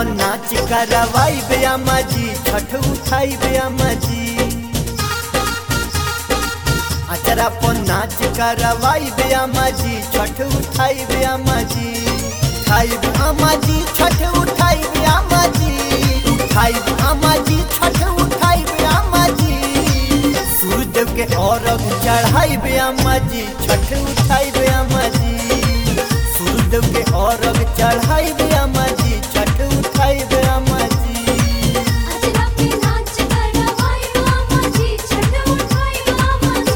पर नाच करवाई बे अम्मा जी, छठ उठाई बे अम्मा जी। अचरा पर नाच करवाई बे अम्मा जी, छठ उठाई बे अम्मा जी। उठाई बे अम्मा जी, छठ उठाई बे अम्मा जी। उठाई बे अम्मा जी, छठ उठाई बे अम्मा जी। सूर्यदेव के औरग चढ़ाई बे अम्मा जी, छठ उठाई बे अम्मा जी। सूर्यदेव के औरग चढ़ाई बे अम्मा जी, छठ उठाई बे अम्मा जी। अचरा पे नाच करवाई बे अम्मा जी, छठ उठाई बे अम्मा जी।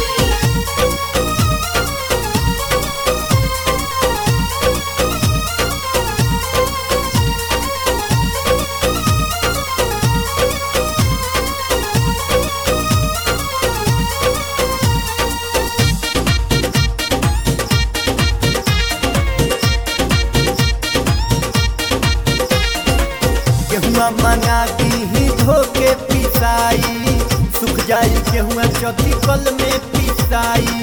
गेहुआ मंगा दी धोके पिसाई, सुख जाई गेहुआ चौथी कल में पिसाई।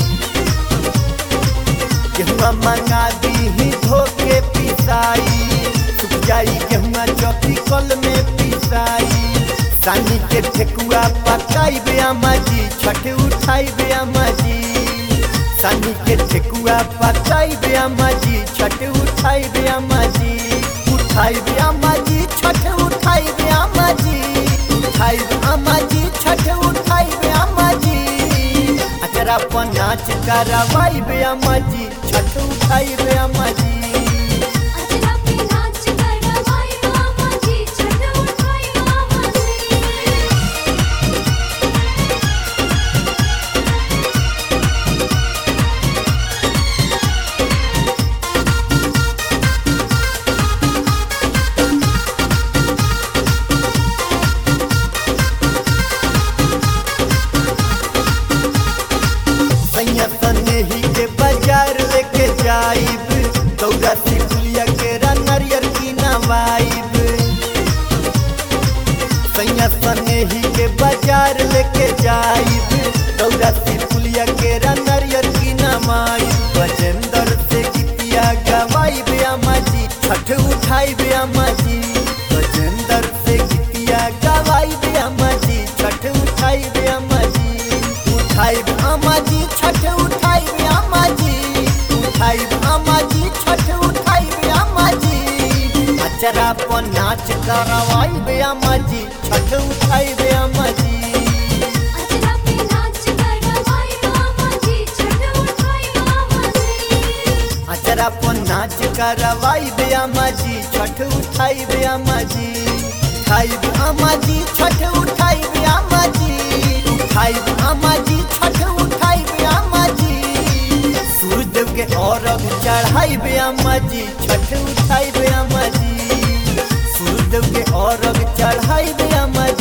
गेहुआ मंगा दी धोके पिसाई, सुख जाई गेहुआ चौथी कल में पिसाई। सानी के ठेकुआ पकाई बे अम्मा जी, छठ उठाई बे अम्मा जी। सानी के ठेकुआ पकाई बे अम्मा जी, छठ उठाई बे अम्मा जी। उठाई बे अम्मा जी, छठ उठाई बे अम्मा जी। उठाई बे अम्मा जी, छठ उठाई बे अम्मा जी। अचरा पर नाच करवाई बे अम्मा जी, छठ उठाई बे अम्मा जी। अचरा पे नाच करवाई बे अम्मा जी, छठ उठाई बे अम्मा जी। सैया सनेही के बाजार लेके जाइब, दौरा सिकुलिया के नरियर की नवाइब। सैया सनेही के बाजार लेके जाइब, दौरा सिकुलिया के नरियर की नवाइब। गजेंद्र से गीतिया गवाई बे अम्मा जी, छठ उठाई बे अम्मा जी। गजेंद्र से गीतिया गवाई बे अम्मा जी, छठ उठाई बे अम्मा जी। उठाई बे अम्मा जी, छठ उठाई बे अम्मा जी। उठाई बे अम्मा जी, छठ उठाई बे अम्मा जी। अचरा पर नाच करवाई बे अम्मा जी, छठ उठाई बे अम्मा जी। अचरा पे नाच करवाई बे अम्मा जी, छठ उठाई बे अम्मा जी। अचरा पर नाच करवाई बे अम्मा जी, छठ उठाई बे अम्मा जी। उठाई बे अम्मा जी, छठ उठाई बे अम्मा जी। उठाई बे अम्मा जी, छठ उठाई बे अम्मा जी। सूर्यदेव के औरग चढ़ाई बे अम्मा जी, छठ उठाई बे अम्मा जी। सूर्यदेव के औरग चढ़ाई बे अम्मा